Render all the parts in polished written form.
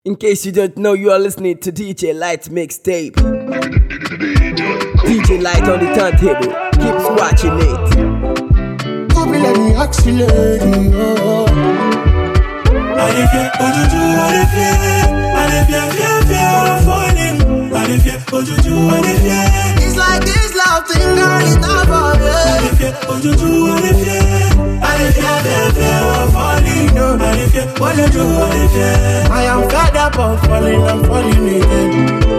In case you don't know, you are listening to DJ Light's mixtape. DJ Light on the turntable, keep watching it. Come let me ask you, lady, oh. It's like this love thing, girl, it's not for me. I am fed up of falling, I'm falling again.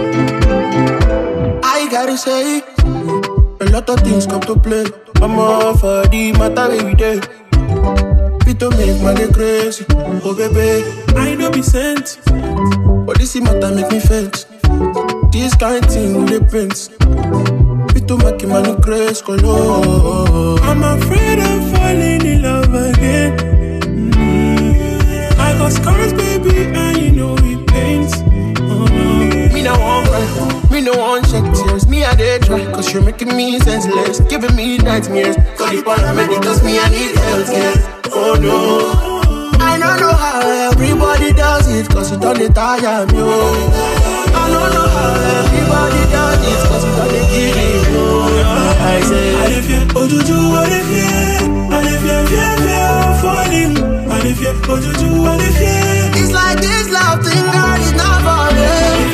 I gotta say, a lot of things come to play. I'm all for the matter every day. Fit to make money crazy. Oh baby, I know be sent, but this matter make me faint. This kind thing with the prince. Fit to make money crazy. I'm afraid of falling in love again. I got scars, baby, and you know it pains. Oh no. Me no one cry, me no one shed tears. Me I dare try, cause you're making me senseless, giving me nightmares. Call the paramedics, me I need healthcare. Oh no, I don't know how everybody does it, cause it don't tire me. I don't know how everybody does it, cause it don't kill me. I say, oh Juju, what if you, falling. It's like this love thing, girl, it's not for me.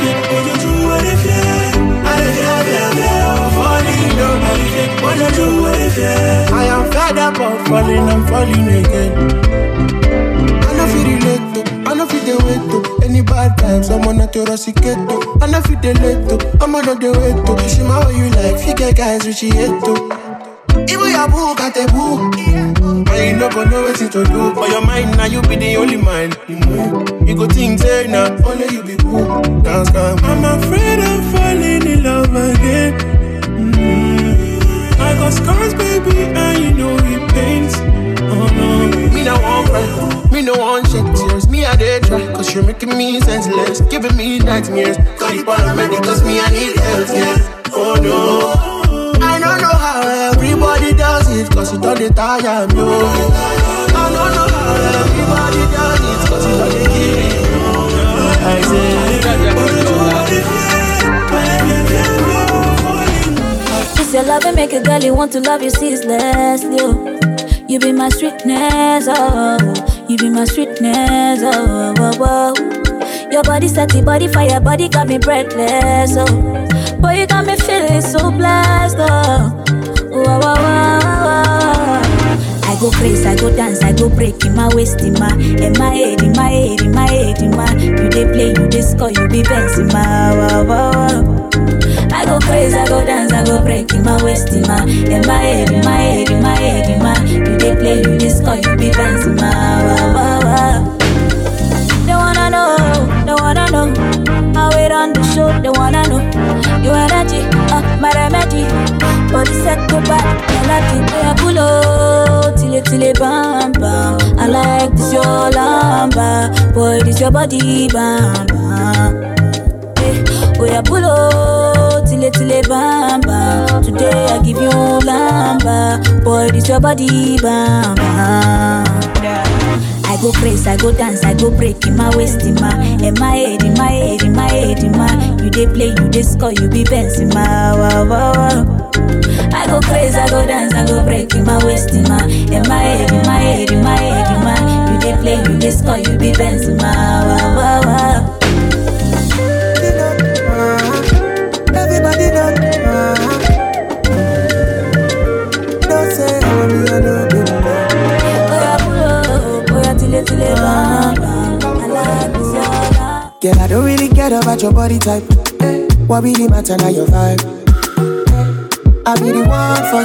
I am fed up of falling, I'm falling again. I know feel relate to, I know feel the way to. Any bad times, I'm on a Torosiket to. I know feel the late to, I'm on the way to. See my way you like, figure guys which you hate to. Even your boo got a boo. And you never know what to do. For your mind, now you be the only mind. You go think, say, now, only you be boo. Dance, come. I'm afraid of falling in love again. I got scars, baby, and you know it pains. Oh no. Me no one cry, me no one shed tears. Me I dare try, cause you're making me senseless, giving me nightmares. Call the paramedics, me I need healthcare. Oh no. I don't know how everybody does it, cause it don't tire me. I don't know how everybody does it, cause it don't kill me. I say, it's your love and make a girl you want to love you ceaselessly. You be my sweetness, oh. You be my sweetness, oh, oh, oh. Your body set the body fire, body got me breathless, oh. Boy, you got me feeling so blessed, oh. Wow, wow, wow, wow. I go crazy, I go dance, I go break in my waist, in my head, in my head, in my head, in my. You dey play, you dey score, you be bouncing, my wow, wow, wow. I go crazy, I go dance, I go break in my waist, in my head, in my head, in my head, in my. You dey play, you dey score, you be bouncing, my wow, wow, wow. They wanna know how it on the show, they wanna know your energy, my remedy. Body set go back, melody, I pull up till it bam bam. I like this your lamba, boy this your body bam bam. Oh yeah, pull up till it bam bam. Today I give you lamba, boy this your body bam bam. I go crazy, I go dance, I go break in my waist, in my head, in my head, in my head, in my. You dey play, you dey score, you be bouncing, my wow, wow, wow. I go crazy, I go dance, I go break in my waist, in my head, in my head, in my head, in my. You dey play, you dey score, you be bouncing, my wow, wow, wow. Everybody know, don't say I'm your girl, I don't really care about your body type. What really matter now your vibe? I be the one for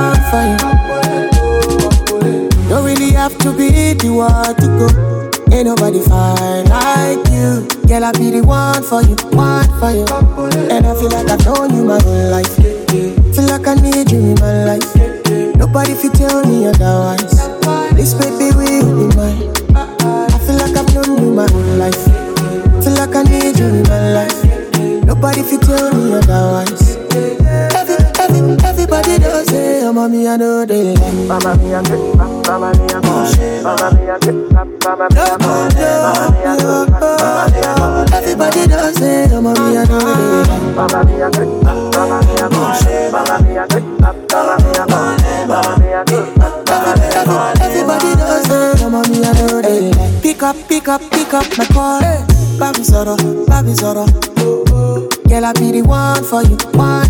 you. Don't really have to be the one to go. Ain't nobody fine like you. Girl, I be the one for you. And I feel like I've known you my whole life. Feel like I need you in my life. Nobody fit tell me otherwise. This baby will be mine. I feel like I've known you my whole life. Feel like I need you in my life. Nobody fit tell me otherwise. Everybody does say, oh mommy, I know they like. Mama me a good, mama me a good, mama me a good, mama me a good, mama me a good. Everybody does it, mama me I know they like. Mama me a good, mama me a good, mama me a good, mama me a good, mama me a good, mama me a good. Everybody does it, mama me I know they like. Pick up my call. Baby Zoro. Girl, I be the one for you.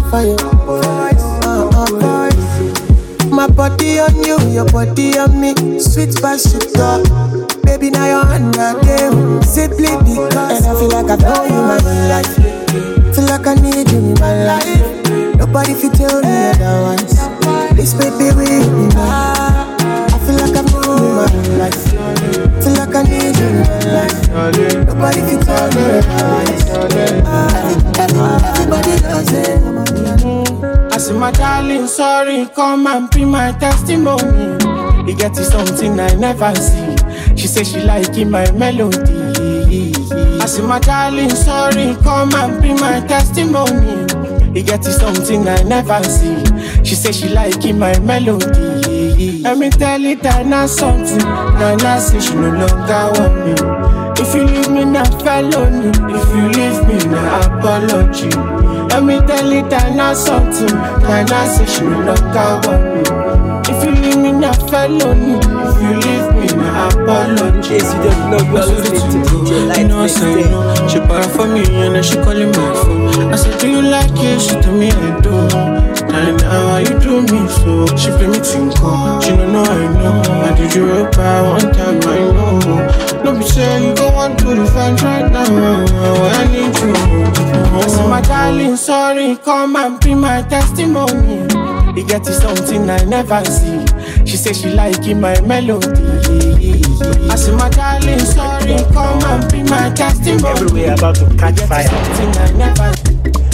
My body on you, your body on me. Sweet by sugar. Baby, now you're under game. Simply because. And I feel like I know you my life. Feel like I need you in my life. Nobody fit tell me otherwise. This baby with me now. I feel like I know you my life. Feel like I need you in my life. Nobody fit tell me otherwise. Everybody does it. I say my darling, sorry, come and be my testimony. You get to something I never see. She say she liking my melody. I say my darling, sorry, come and be my testimony. You get to something I never see. She say she liking my melody. Let me tell it that not something. Nana say she no longer want me. If you leave me, not felony. If you leave me, not apology. Let me tell it that not something. Nana say she no longer want me. If you leave me, not felony. If you leave me, not apology. In case you don't know, you are listening to DJ Light Mixtape. She bought for me and then she calling my phone. I said, do you like it? She told me I do. And now why you do me so? She play me tinko. She don't know I know. I did you up one time I know. Don't be saying you go on to the fans right now. I need you. I said, my darling, sorry, come and be my testimony. You get to something I never see. She say she liking my melody. I say my darling, sorry, come and be my testimony. Everywhere about to catch fire. Something I never see.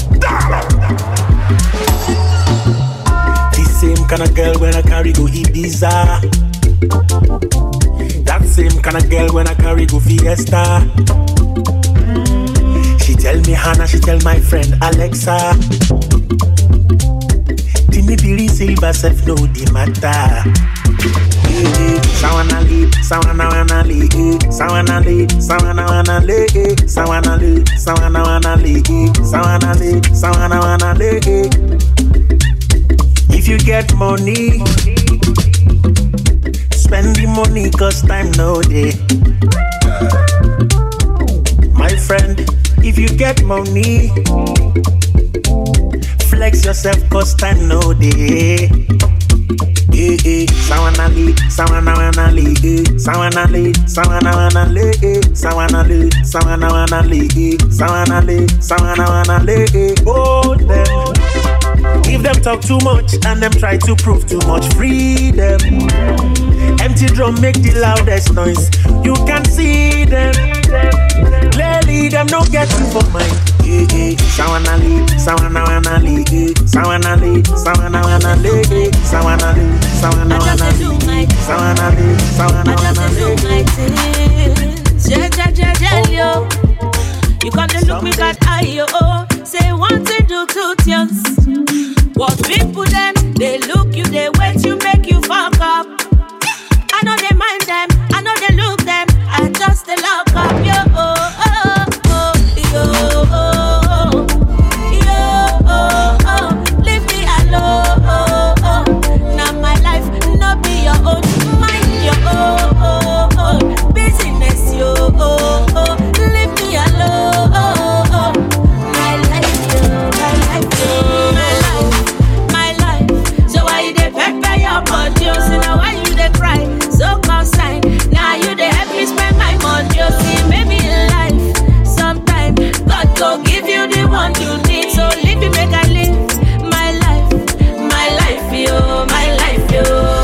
The same kind of girl when I carry go Ibiza. That same kind of girl when I carry go Fiesta. She tell me Hannah, she tell my friend Alexa. Timmy Billy Silver self know the matter. Sawana li, sawana wana li, sawana li, sawana wana li, sawana li, sawana wana li, sawana li, sawana wana li. If you get money, spend the money 'cause time no day. My friend, if you get money, flex yourself 'cause time no day. Sawana li, sawana wana li, sawana li, sawana wana li, sawana li, sawana wana li, sawana li, sawana wana li. Oh them. If them talk too much and them try to prove too much, free them. Empty drum make the loudest noise. You can see them. Clearly them don't get you for mine. Sawana li, sawana wana li, sawana li, sawana wana li, sawana li, sawana wana li, sawana li, sawana wana li. You come to look me got eye, oh. Say one thing, do two things. What people them, they look you, they wait you, make you fuck up. I know they mind them, I know they look them, I just they lock up, yo, oh, oh, oh, yo, oh, yo, oh, oh, leave me alone, oh, oh. Now my life, not be your own, mind your own, business, yo, oh, oh, leave me alone, oh, oh. My life, yo, my life, yo, my life. So why you dey pepper your body? So now why you dey cry? So consign. Now you dey help me spend my money. You see, maybe in life, sometime God go give you the one you need. So leave me, make I live my life, yo, my life, yo.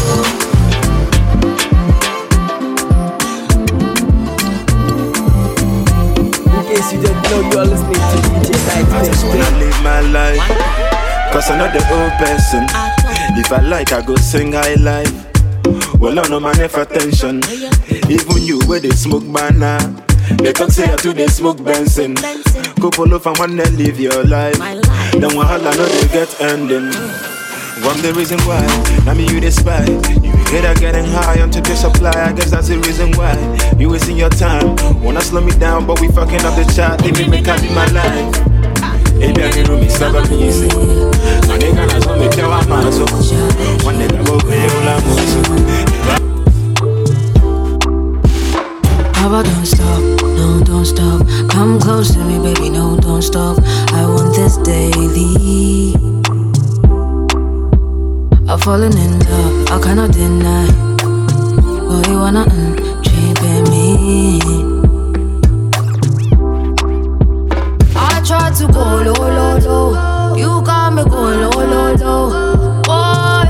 In case you don't know, you are listening to DJ Light Mixtape. I just wanna live my life, 'cause I'm not the old person. If I like, I go sing high life. Well, I know man if attention. Even you where they smoke banana, they talk say I do they smoke Benson. Couple of them wanna live your life. Then wahala know they get ending. I'm the reason why. Now me you despise. You hate her getting high onto the supply. I guess that's the reason why. You wasting your time. Wanna slow me down, but we fucking up the chat. Leave me make I live my life. Baby, I can do me stuff up easy. My nigga has only tell my man so. One nigga go pay all I'm Papa, don't stop, no, don't stop. Come close to me, baby, no, don't stop. I want this daily. I'm falling in love, I cannot deny. Boy, you wanna treat me. I tried to go low, low, low. You got me go low, low, low. Oh,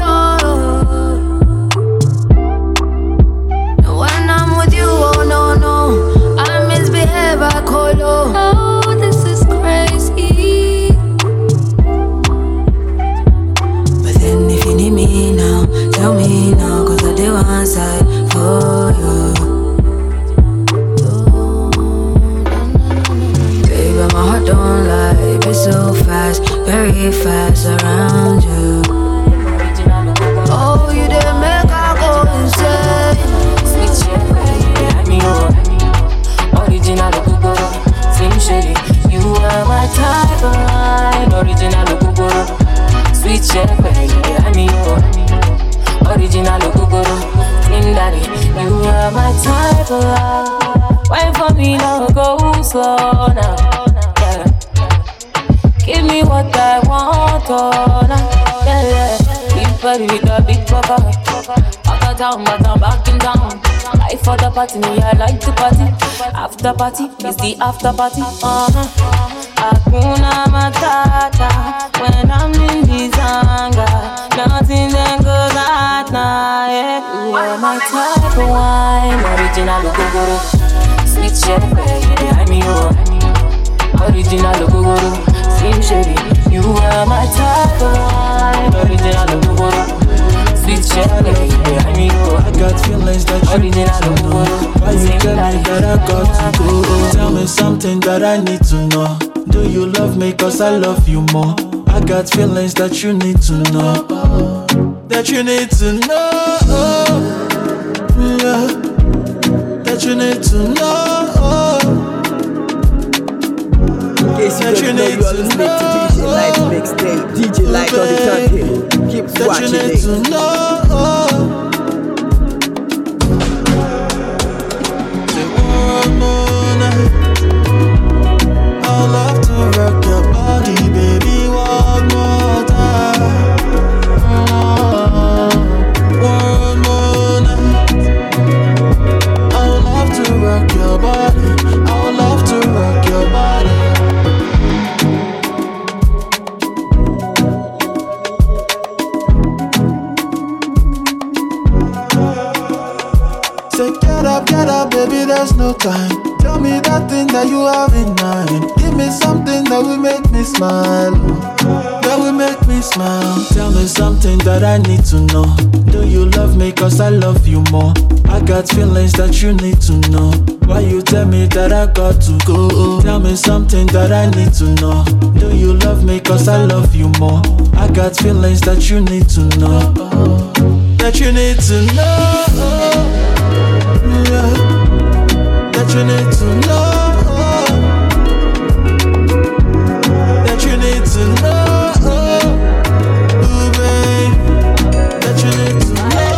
when I'm with you, oh no, no, I misbehave, I call low. Oh, this is crazy. But then if you need me now, tell me now, cause I do one side for you. Baby, my heart don't lie, it's so fast, very fast around you. Oh, you didn't make I go insane. Original Kukoro, Slim Shady. You are my type of wine. Original Kukoro, sweet shepherd, original Kukoro, Slim Daddy. You are my type of wine. Wine for me now, go slow now. Yeah. Give me what I want, oh now. Yeah, yeah. Big body with a big papa. Back in town, but I'm back in town. Life for the party, me I like to party. After party is the after party. Hakuna Matata. When I'm in this anger, nothing then goes at night. Yeah. You are my type of wine. Original Kukoro, sweet shepherd, behind me oh. Original Kukoro, Slim Shady. You are my type of wine. Original Kukoro. I got feelings that you need to know. Why you tell me that I got to go? Tell me something that I need to know. Do you love me cause I love you more? I got feelings that you need to know. That you need to know. Yeah. That you need to know. In case you don't know, you are listening to DJ Light Mixtape. DJ Light on the turntable. Keep watching it. I'll love to rock your body, baby, one more time. One more night. I'll love to rock your body. I'll love to rock your body. Say get up, baby, there's no time. Tell me that thing that you have in mind. Give me something that will make me smile. That will make me smile. Tell me something that I need to know. Do you love me cause I love you more? I got feelings that you need to know. Why you tell me that I got to go? Tell me something that I need to know. Do you love me cause I love you more? I got feelings that you need to know. That you need to know. Yeah. That you need to know. That you need to know. Ooh, babe. That you need to know.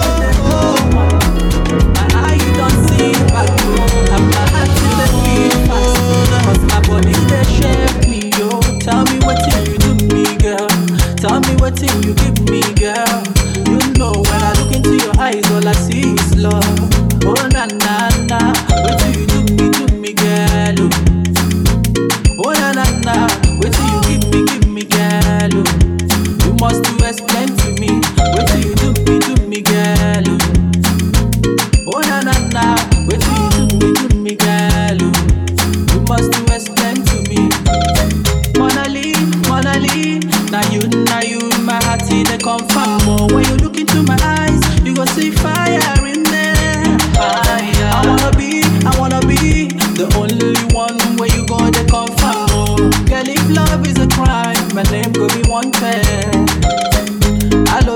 My eye don't see back. I'm not acting the beat fast. Cause my body they shake me, yo. Tell me what you do me, girl. Tell me what you give me, girl. You know when I look into your eyes, all I see is love. Oh na na na, what do you do me, girl? Oh na na na, what do you give me, girl? You must do explain to me, what do you do me, girl? Oh na na na, what do you do me, girl? You must do explain to me. Mona Lee, now you, my heart in the confirm more. When you look into my eyes, you gon' see fire in there. I wanna be the only one where you go to confirm more. Girl, if love is a crime, my name could be wanted. I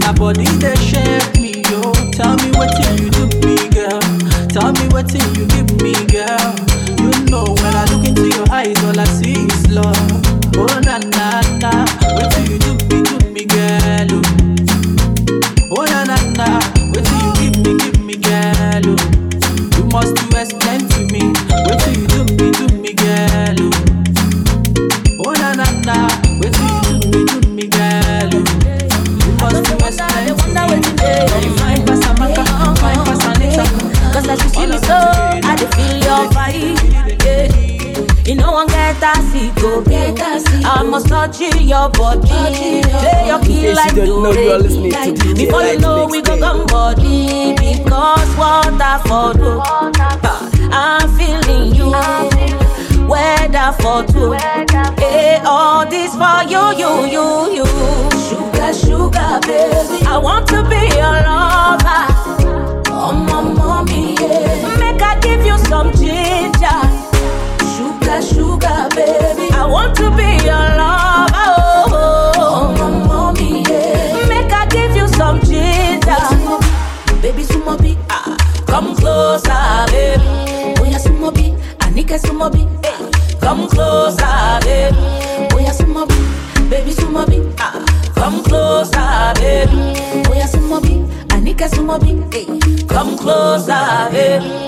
my body they shake me, yo. Tell me what you do me, girl. Tell me what you give me, girl. You know when I look into your eyes, all I see is love. Oh na na na, what you do me, girl. Oh na na na, what you give me, girl. You must explain to me what you do me, girl. Oh na na na, what you do me, girl. You must explain to me. Fine Pasamaka, fine Pasanita. 'Cause as you see me so, I dey feel your vibe. Yeah. You know one get a go. I must touch your body. Play your key like do. Before you know we go come body. Because what I for do, I'm feeling you. Weather for two. Hey, all this for you. Sugar, baby. I want to be your lover. Oh, my mommy, yeah. Make I give you some ginger. Sugar, baby. I want to be your lover. Oh, my mommy, yeah. Make I give you some ginger. Baby, sumobi, come closer, baby. Oh, yeah, sumobi, Anika sumobi, come closer, baby. Oh, yeah, sumobi, baby, sumobi, come closer, baby. Oh, yeah, sumobi, Anika sumobi, come closer, baby.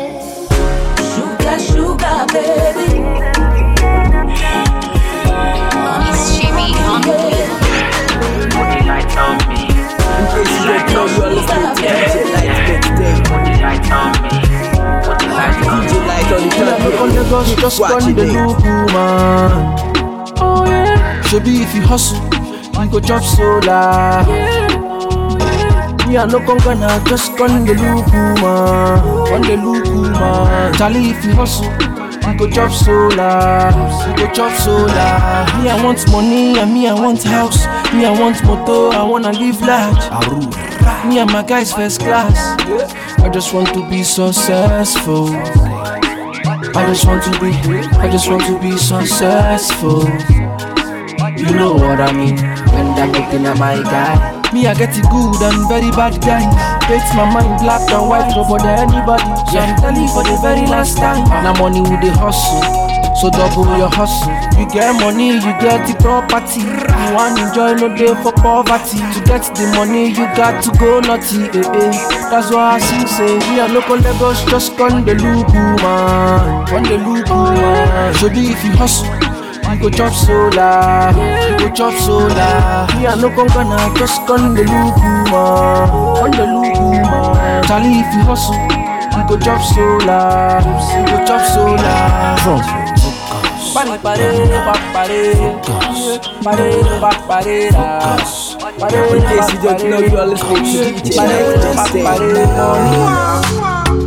Sugar, baby. It's Jimmy on the beat. Put the lights on me. In case you don't know, you are listening to DJ Light Mixtape. Put the lights on me. Put the lights on me. DJ Light on the turntable. Keep watching the it. look, man. Oh yeah. Shobi if you hustle, you go chop soda. Me I no gonna just gun the look, man. Charlie if you hustle, you go chop soda. Me I want money and me I want house. Me I want motor, I wanna live large. Me and my guys first class. I just want to be successful. I just want to be successful. You know what I mean? When I'm looking at my guy. Me, I get it good and very bad guy. Paint my mind black and white, no bother anybody. So I'm telling you for the very last time. Now money with the hustle, so double your hustle. You get money, you get the property. You want enjoy, no day for poverty. To get the money, you got to go naughty. That's why I sing say, we are local Lagos, just gun the loop, man. Shobi if you hustle, you go chop soda. Me I no gonna just gun the loop, man. Charlie if you hustle, you go chop soda. In case you don't know, you are listening to DJ Light Mixtape.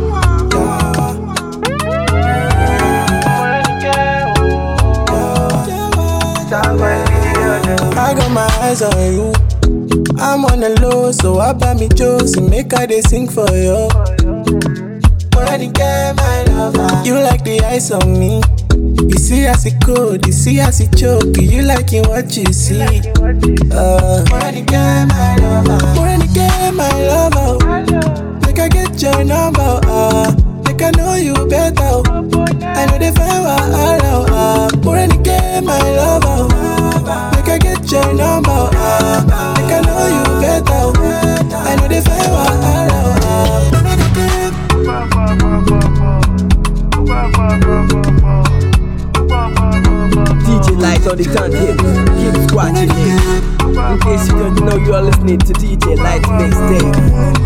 I got my eyes on you. I'm on the low, so I buy me jokes and make her they sing for you. Already get my lover. You like the ice on me. You see as it cold, you see as it choke. You liking what you see. Already get my lover. Make I get your number. Make I know you better. I know they find what I love. Already get my lover. Make I get your number. Make I know you better. I know they find what I love. DJ Light on the turntable. Keep watching it. In case you don't know, you are listening to DJ Light Mixtape.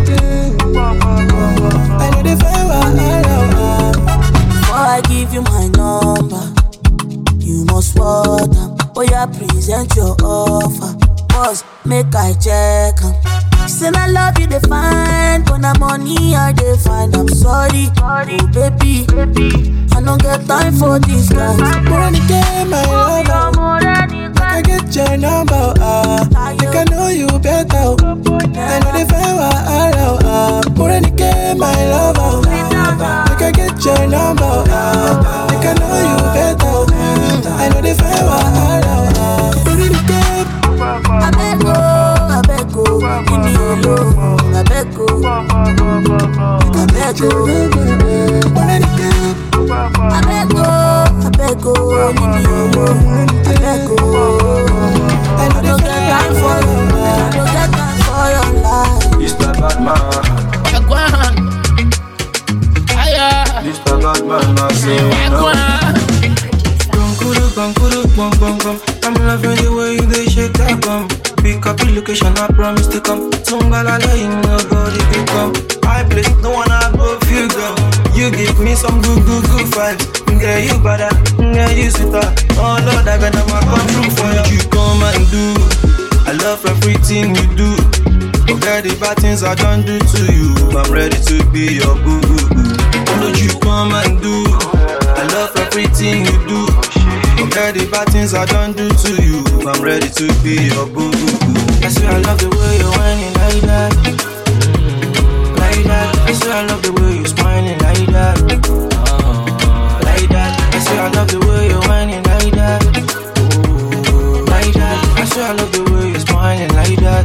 I know they find what I love. Before I give you my number, you must want them. Oh yeah, present your offer. Boss, make I check 'em. Say I love you, they find. But na money I they find. I'm sorry, oh baby. I don't get time for these guys. Wanna get my lover. Make I get your number. Make I know you better. I know they find what I love. Wanna get my lover. Make I get your number. Make I know you better. I know they find what I love. I beg go. leave me alone. I beg go, I beg go, leave me alone. I beg go, I don't get time for your life. I don't get time for your life. This the bad man. This the bad man, I say. I'm loving the way you they shake that bum. Pick up your location, I promise to come. Tungalala, you nobody can come. I place no one above you, girl. You give me some good vibes. Yeah, you better, yeah, you sweeter. Oh Lord, I better come through for you. You come and do. I love everything you do. Forget the bad things I don't do to you. I'm ready to be your boo. What you come and do? I love everything you do. Forget the bad things I don't do to you. I'm ready to be your boo. I swear I love the way you're whining like that. Like that. I swear I love the way you're smiling like that. Like that. I swear I love the way you're whining like that. Like that. I swear I love the way you're smiling like that.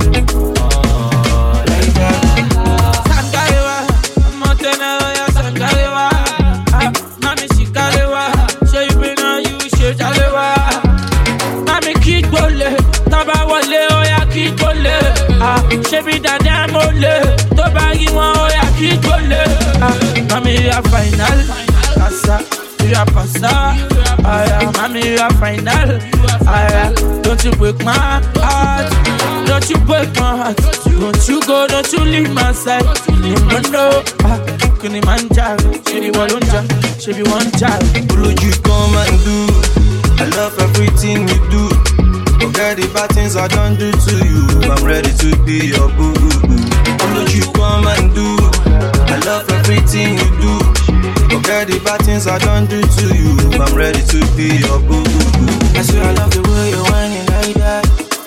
Like that. Sangalewa, Montana, Sangalewa. Mami Shikalewa, say you been on you, shit Alewa. Mami kick bole, Taba wale, oya kick bole. Shebi dada mole, Toba yiwa, oya kick bole. Mami you are final, Kasa, you are passa. Mami you are final, don't you break my heart, don't you break my heart. Don't you go, don't you leave my side. No, no, Kuni Manjaro, she be one child, she be one child. What you come and do? I love everything you do. Forget the bad things I don't do to you. I'm ready to be your boo. What you come and do? I love everything you do. Forget the bad things I don't do to you. I'm ready to be your boo. I swear I love the way you're whining like that.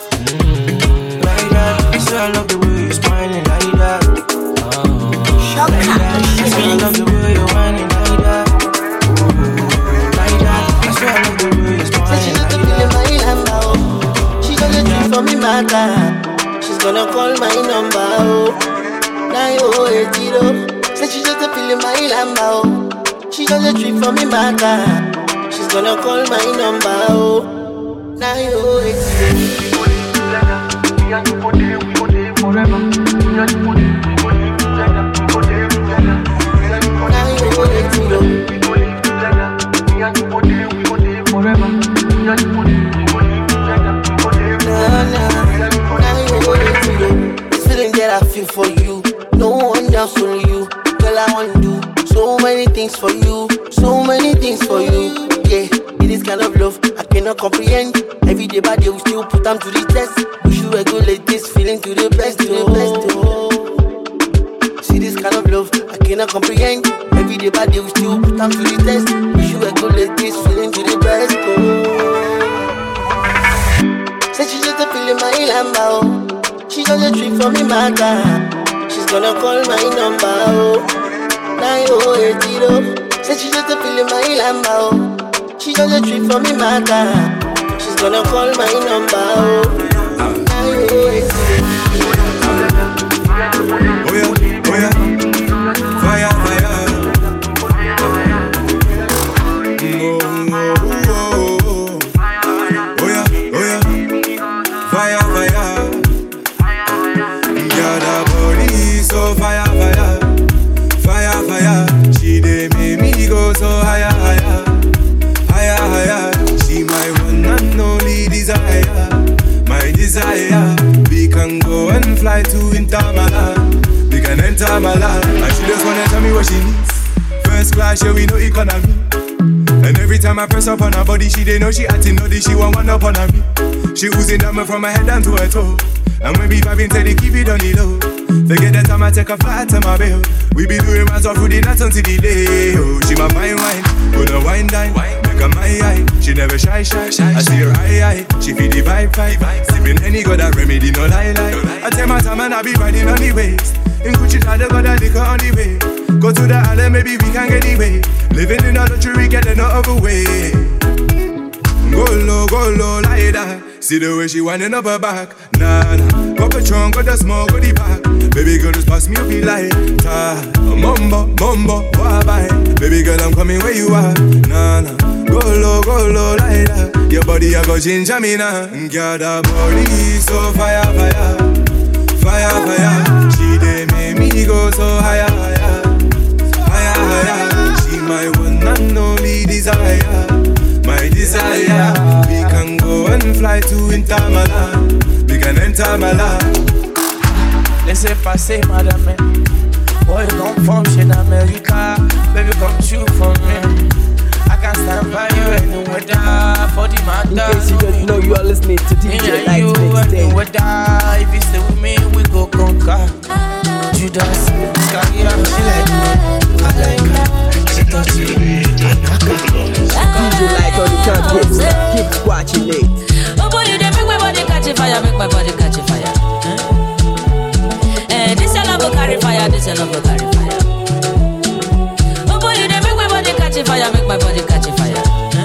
Like that. I swear I love the way you're smiling like that. Like that. I swear I love the way you're whining like that. Like that. I swear I love the way you're smiling like that. She gonna drink for me, matter. She's gonna call my number, oh. 9080. Say she just a feeling my lamba, oh. She gonna drink for me, matter. She's gonna call my number, oh. 9080. This feeling that I feel for you, no one else, only you. Girl, I want to do so many things for you, so many things for you. Yeah, it is kind of love I cannot comprehend. Every day by day we still put them to the test. We should regulate this feeling to the best, to the best. Oh. See this kind of love I cannot comprehend. Every day by day we still put them to the test. We should regulate this feeling to the best. Oh. Say she just a feeling my lamba, oh. She gonna trip for me, matter. She's gonna call my number, oh. 9080. Say she just a feeling my lamba, oh. She gonna trip for me, matter. She's gonna call my number, oh. 9080. Oh yeah, fire, fire. Oh yeah, fire, fire. Yeah, the body so fire, fire, fire, fire. She dey make me go so higher, higher, higher, higher. She my one and only desire, my desire. We can go and fly to Inter Milan. We can enter Milan. And she just wanna tell me what she needs. First class, yeah, we know economy. And every time I press up on her body, she dey know she acting naughty. She want one up on her me. She oozing diamond from her head down to her toe. And when we vibing, tell they keep it on the low. Forget that time I take a flight to my bail. We be doing rounds of through the night until the day. Oh, she my fine wine, gonna wine dine, make her my eye. She never shy. I see her eye. She feel the vibe. Sipping any got a remedy, no lie. I take my time and I be riding on the waves. In Gucci, I got a liquor on the way. Go to the island, maybe we can get away. Living in a luxury, getting no other way. Go low, like that. See the way she winding up her back. Nah, pop the trunk, got the smoke, got the back. Baby girl, just pass me up the light. Mumbo, why bye? Baby girl, I'm coming where you are. Nah, go low like that. Your body, I go ginger me now. Girl, that body so fire. She dey make me go so higher. She my one and only desire, my desire. We can go and fly to Intamala. We can enter Mala. Laissez passer, madame. Boy, come from chez America. Baby, come shoot for me. I can stand by you anywhere for the matter. In case you don't know, you are listening to DJ Light Mixtape. If you stay with me, we go conquer. Judas, Skyra, she like me, I like her. She touch me, I knock her. DJ Light on the turntable, keep watching it. Oh boy, you dey make my body catch a fire, make my body catch a fire. This your love will carry fire, this your love will carry fire. Oh boy, you dey make my body catch a fire, make my body catch a fire.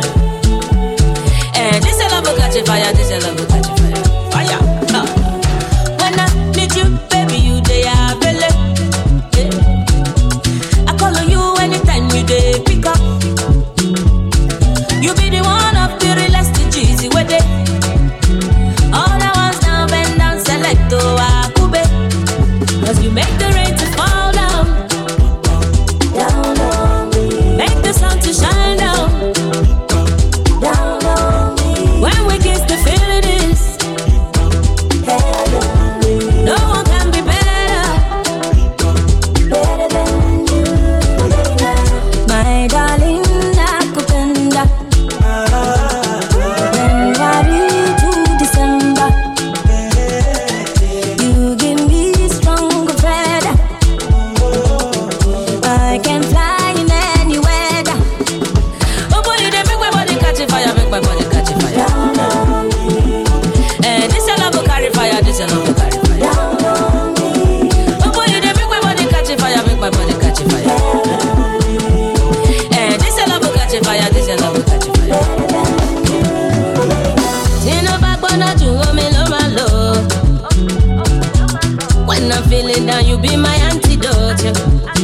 This your love will catch a fire, this your love will catch a fire. Fire. When I need you, baby, you dey available. I call on you anytime you dey pick up. You be the one of the realest cheesy with it. All I want now, bend down, select to Akube. Cause you make the rain to fall down, down on me. Make the sun to shine down, down on me. When we kiss, the feeling is heavenly. No one can be better, better than you. My darling, nakupenda. January to December. You give me strong feather. I can fly in any weather. Oh boy, they make my body catch a fire, make my body catch a fire. This your love will carry fire, this your love will carry fire. Oh boy, they make my body catch a fire, make my body catch a fire. This your love will catch a fire, this your love will catch a fire. Tino backbone to me low my low. When I'm feeling down, you be my antidote. Yo.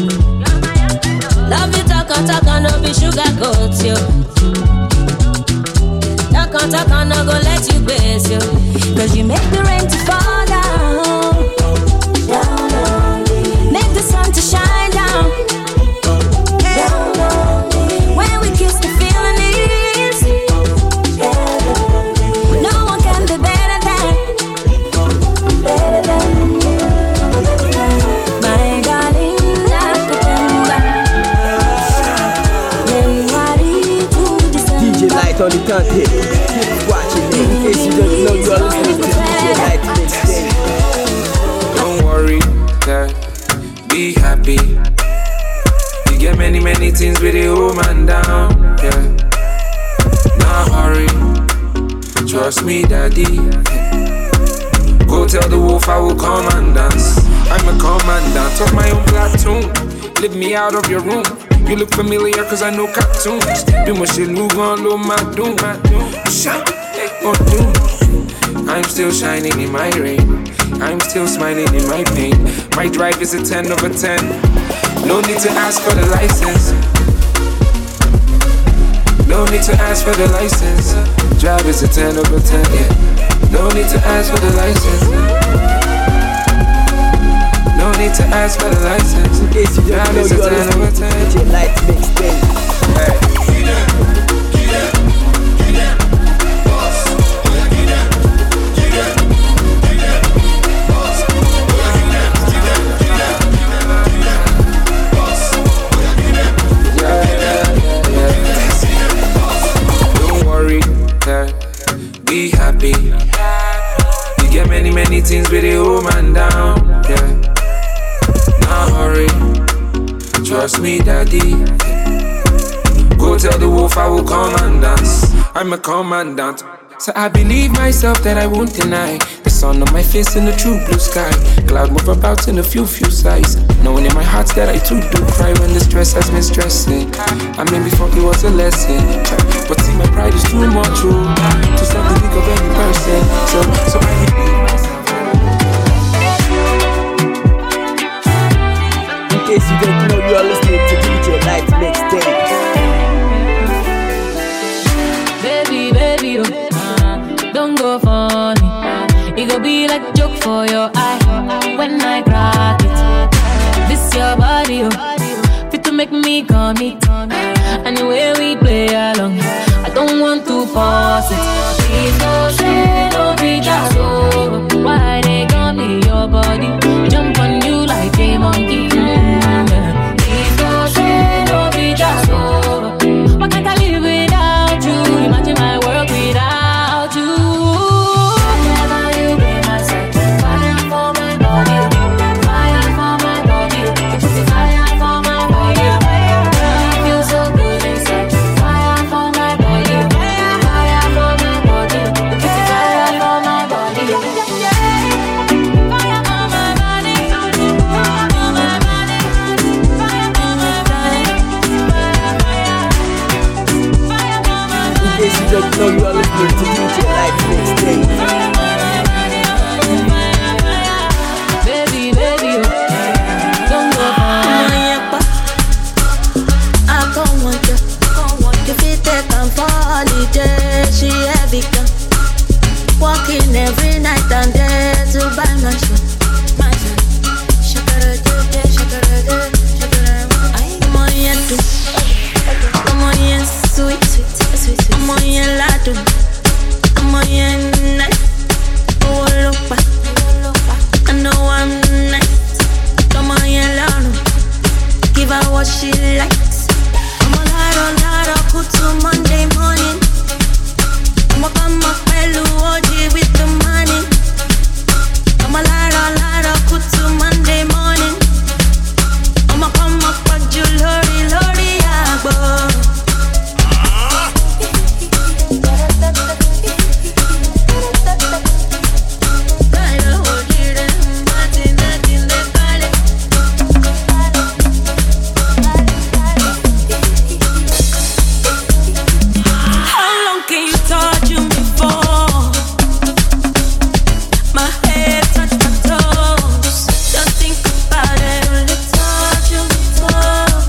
Love you, talk, no be sugar coat, yo. Talk, no go let you base, yo. Cause you make the rain to fall down, down on me. Make the sun to shine down, down on me. When we kiss, the feeling is heavenly. No one can be better than you. My darling, nakupenda. January to December. DJ Light on the turntable, keep watching it. In case you don't know, you are listening to DJ Light Mixtape. Don't worry, girl, be happy. You get many things with the old man down, yeah. Not hurry, trust me, daddy. Go tell the wolf I will come and dance. I'm a commandant of my own platoon. Live me out of your room. You look familiar cause I know cartoons. Do my shit, move on, low my doom. Shine, or doom. I'm still shining in my rain. I'm still smiling in my pain. My drive is a 10 over 10. No need to ask for the license. No need to ask for the license. Drive is a 10 over 10, yeah. No need to ask for the license. No need to ask for the license. In case you don't know, you are listening to DJ Light Mixtape. Hey. Don't worry, be happy. You get many things with the old man down, yeah. Not hurry, trust me, daddy. Go tell the wolf I will come and dance. I'm a commandant. So I believe myself that I won't deny the sun on my face in the true blue sky. Cloud move about in a few sighs. Knowing in my heart that I too do cry when the stress has me stressing. I mean before it was a lesson, but see my pride is too much, oh, to stop the leak of any person. So I believe myself. case you didn't know, you are listening to DJ Light Mixtapes. Baby, don't go funny. It go be like joke for your eye when I crack it. This your body, fit to make me come it. And the way we play along, I don't want to pause it. Please don't say no be just so. Why they gon' be your body? Jump on you like a monkey. Please don't say no be just so. Why can't I live without you? Imagine my world without you. Whenever you be my side, fire for my body, fire for my body, fire for my body. I feel so good inside. Fire for my body, fire for my body, fire for my body. In case you didn't know, you are listening to DJ Light Mixtapes. Baby, don't go I don't want you. You fit take on for holiday. She heavy gun. Walking every night and day to buy my shit. I'm on your do. I'm on your sweet. I'm on your ladu. I'm on your nice. Oh, look back. I know I'm nice. Come on your ladu. Give her what she likes. I'm a lado, put to Monday morning. I'm a come up OG with the money. I'm a lado, put to Monday morning. I'm a come up with jewelry, agbo. How long can you touch me for? My head touch my toes. Just think about it, only touch you before.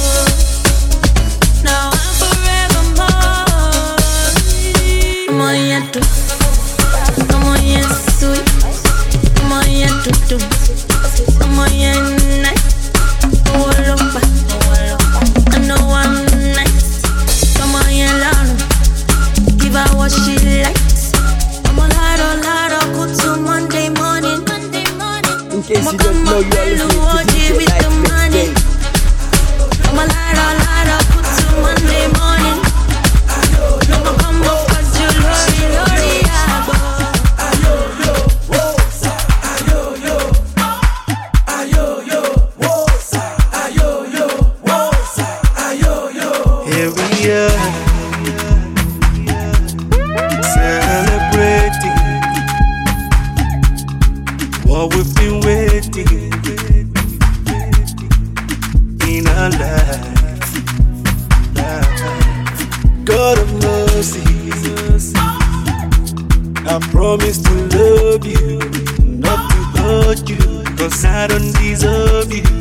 Now I'm forevermore. I'm on your do. I'm on your sweet. I'm on your do. I'm on your night. Oh, look back. I know I'm nice. Come on, your lado. Give her what she likes. I'm a lado, put to Monday morning. In case you didn't know, you are listening to DJ Light Mixtapes. I'm a lado, put to Monday morning. I'm a come up with jewelry, agbo. Here we are, celebrating what we've been waiting in our life. God of mercy, I promise to love you, not to hurt you, 'cause I don't deserve you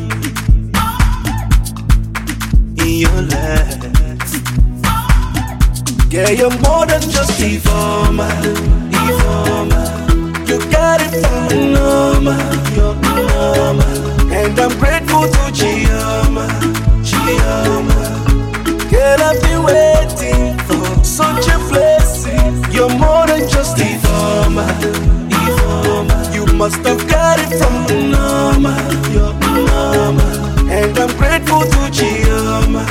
in your life. Yeah, you're more than just informer. You got it from the normal, you're normal. And I'm grateful to Chioma. Girl, I've been waiting for such a blessing. You're more than just informer. You must have got it from the normal, you're normal. And I'm grateful to Chioma.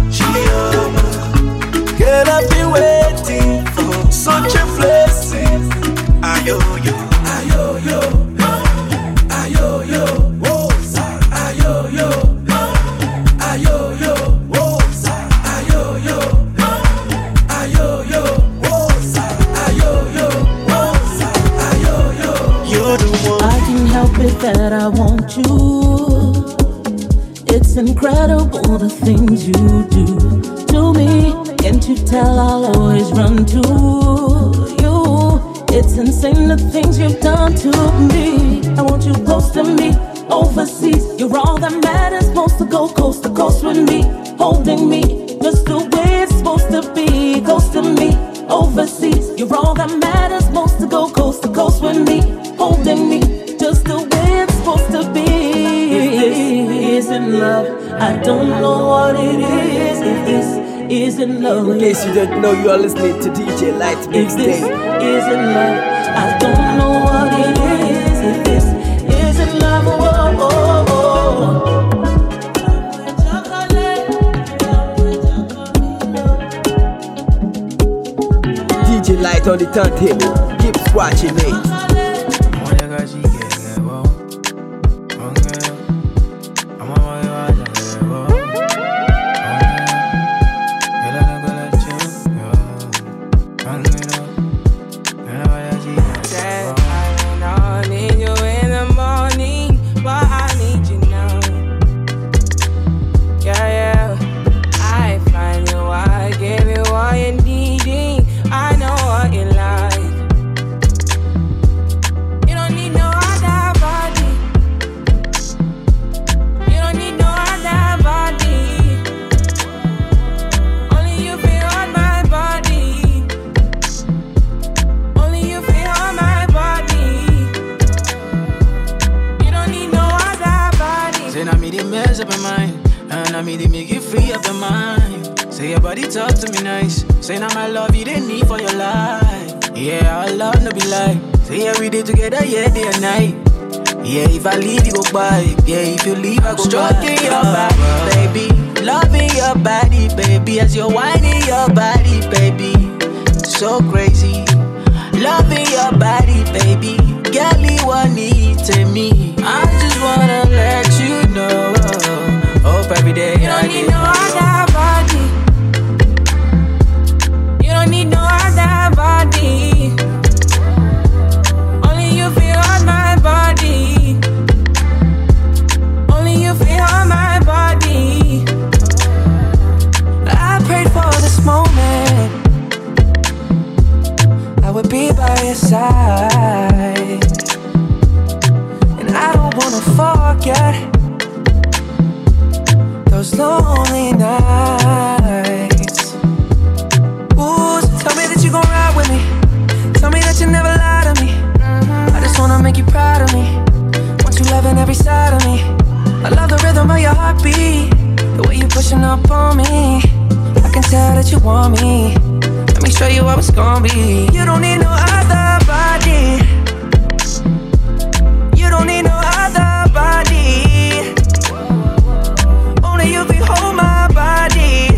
Girl, I've been waiting for such a blessing. Ayo, yo. You're the one. I can't help it that I want you. It's incredible the things you do to me. Can't you tell I'll always run to you? It's insane the things you've done to me. I want you close to me, overseas. You're all that matters most. supposed to go coast to coast with me, holding me just the way it's supposed to be. Close to me, overseas. You're all that matters most to go coast to coast with me, holding me just the way it's supposed to be. If this isn't love, I don't know what it is. If this isn't love, in case you don't know, you are listening to DJ Light Mix Day. If this isn't love, I don't know what it is. If this isn't love, oh, oh, oh. DJ Light on the turntable, keep scratching it. If I leave, you go by. Yeah, if you leave, I go stroking your body, baby. Loving your body, baby. As you're whining your body, baby. So crazy. Loving your body, baby. Girl, you want to me. I just wanna let you know. Hope every day you don't need no other body. You don't need no other body. Only you feel on my body. My body. I prayed for this moment. I would be by your side, and I don't wanna forget those lonely nights. Ooh, so tell me that you gon' ride with me. Tell me that you never lie to me. I just wanna make you proud of me. Want you loving every side of me. I love the rhythm of your heartbeat, the way you pushing up on me. I can tell that you want me. Let me show you how it's gonna be. You don't need no other body. You don't need no other body. Only you can hold my body.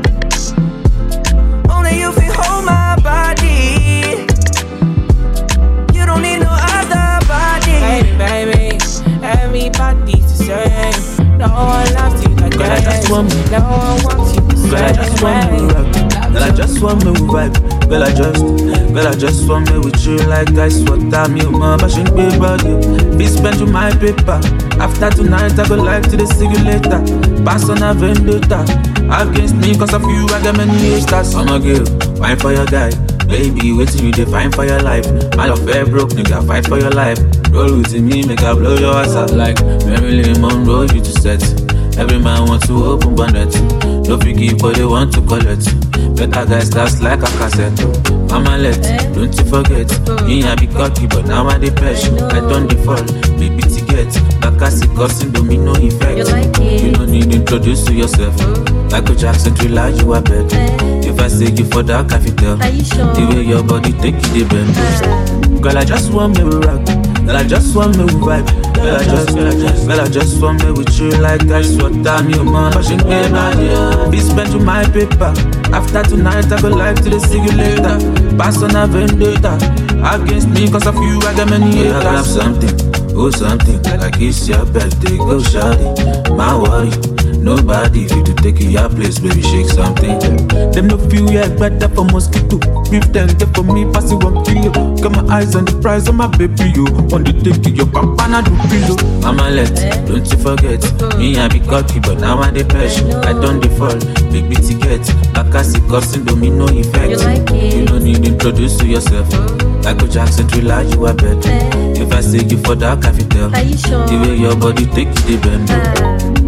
Only you can hold my body. You don't need no other body. Baby, baby, everybody's the same. No one loves you like that. No one wants you the same. Girl, I just want me to rock. Girl, I just want me to vibe. Girl, I just want me with you like ice water. Me, my passion, baby, body. Be spent with my paper. After tonight, I go like to see you later. Pass on a vendetta. Against me, cause of you, I got many haters. I'm a girl, fine for your guy. Baby, waiting you define for your life. My love fair broke, nigga, fight for your life. Roll with me, make I blow your ass out like Marilyn Monroe, you to set. Every man wants to open bonnet. No figgy, but they want to collect. Better guys that's like a cassette. Mama let, don't you forget. Me I be cocky, but now I depress. I don't default, baby to get. Bakasi causing domino effect. You don't need to introduce to yourself. Like a Jackson thriller, you are better. If I say you for that, I can tell. The way your body take it, they bend. Girl, I just want me to rock. Girl, I just want me to vibe. Girl, I just want me with you like ice water. Me, man, passion, baby. Be spent with my paper. After tonight, I go like to see you later. Pass on a vendetta. Against me, cause of you, I got many haters. I grab something, oh something. Like it's your birthday, go shawty. My worry. Nobody fit to take your place, baby, shake something. Them no feel yeah better for mosquito. Beef them get for me, pass it 1 kilo. Got my eyes on the price of my baby, you. On the take your papa na do pillow. Mama let, don't you forget. Me I be cocky, but now I depression. I don't default, big bitty get. Bakasi causing domino effect. You don't need to introduce to yourself. Like a Jackson thriller, you are better. If I say you for that, I can tell. The way your body take it, they bend.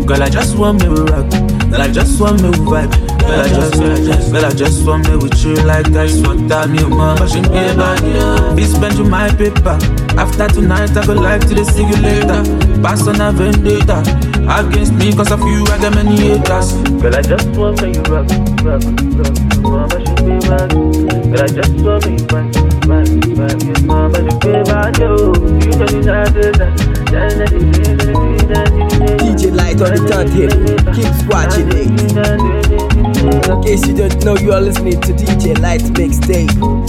Girl, I just want me with rock. Girl, I just want me with vibe. Girl, I just want me with you like ice water. Me mama, but she pay back. Be spend you my paper. After tonight, I go live to the see you later. Pass on a vendetta against me, cause of you, I got many haters. Girl, I just want me with rock. Mama, she pay back. Girl, I just want me with vibe. Mama, she pay back. You know that. DJ Light on the turntable, keep scratching it. In case you don't know, you are listening to DJ Light's mixtape.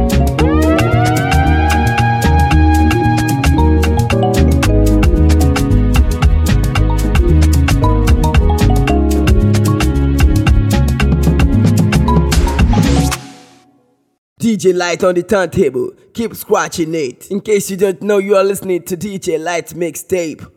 DJ Light on the turntable, keep scratching it. In case you don't know, you are listening to DJ Light's mixtape.